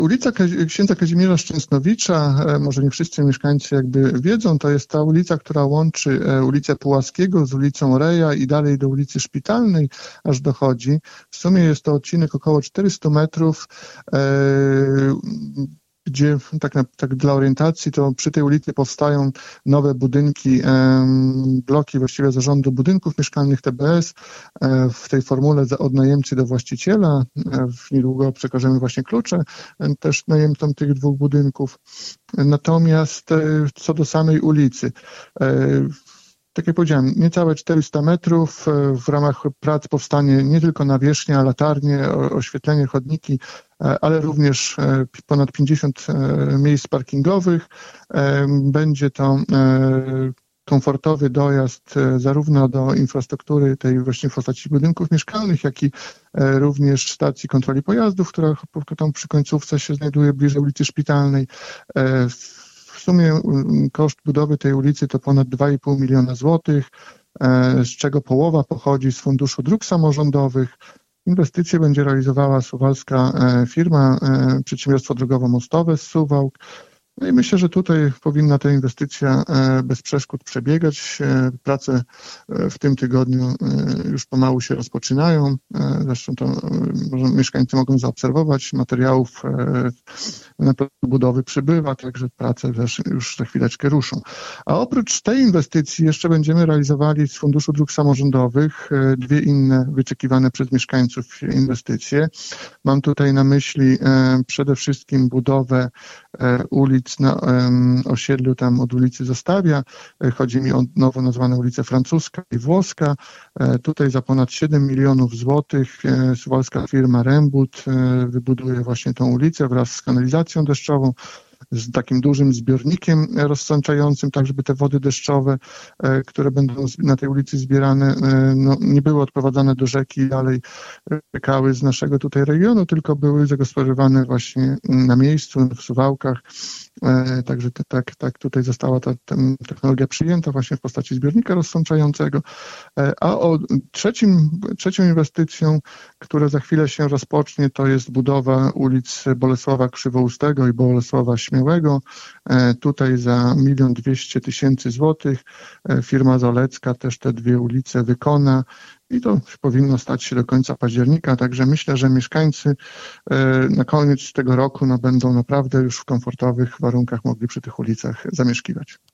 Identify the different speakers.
Speaker 1: Ulica Księdza Kazimierza Szczęsnowicza, może nie wszyscy mieszkańcy jakby wiedzą, to jest ta ulica, która łączy ulicę Pułaskiego z ulicą Reja i dalej do ulicy Szpitalnej aż dochodzi. W sumie jest to odcinek około 400 metrów, gdzie tak dla orientacji, to przy tej ulicy powstają nowe budynki, bloki właściwie zarządu budynków mieszkalnych TBS, w tej formule od najemcy do właściciela. Niedługo przekażemy właśnie klucze też najemcom tych dwóch budynków. Natomiast co do samej ulicy, tak jak powiedziałem, niecałe 400 metrów. W ramach prac powstanie nie tylko nawierzchnia, latarnie, oświetlenie, chodniki, ale również ponad 50 miejsc parkingowych. Będzie to komfortowy dojazd zarówno do infrastruktury tej właśnie w postaci budynków mieszkalnych, jak i również stacji kontroli pojazdów, która tam przy końcówce się znajduje bliżej ulicy Szpitalnej. W sumie koszt budowy tej ulicy to ponad 2,5 miliona złotych, z czego połowa pochodzi z Funduszu Dróg Samorządowych. Inwestycje będzie realizowała suwalska firma, Przedsiębiorstwo Drogowo-Mostowe z Suwałk. No i myślę, że tutaj powinna ta inwestycja bez przeszkód przebiegać. Prace w tym tygodniu już pomału się rozpoczynają. Zresztą to mieszkańcy mogą zaobserwować. Materiałów na placu budowy przybywa, także prace też już za chwileczkę ruszą. A oprócz tej inwestycji jeszcze będziemy realizowali z Funduszu Dróg Samorządowych dwie inne wyczekiwane przez mieszkańców inwestycje. Mam tutaj na myśli przede wszystkim budowę ulic na osiedlu tam od ulicy Zostawia. Chodzi mi o nowo nazwane ulice Francuska i Włoska. Tutaj za ponad 7 milionów złotych suwalska firma Rembut wybuduje właśnie tą ulicę wraz z kanalizacją deszczową, z takim dużym zbiornikiem rozsączającym, tak żeby te wody deszczowe, które będą na tej ulicy zbierane, nie były odprowadzane do rzeki i dalej czekały z naszego tutaj regionu, tylko były zagospodarowane właśnie na miejscu, w Suwałkach. Także tak tutaj została ta technologia przyjęta właśnie w postaci zbiornika rozsączającego. A trzecią inwestycją, która za chwilę się rozpocznie, to jest budowa ulic Bolesława Krzywoustego i Bolesława Śmiałego. Tutaj za 1 200 000 złotych firma Zolecka też te dwie ulice wykona. I to powinno stać się do końca października, także myślę, że mieszkańcy na koniec tego roku będą naprawdę już w komfortowych warunkach mogli przy tych ulicach zamieszkiwać.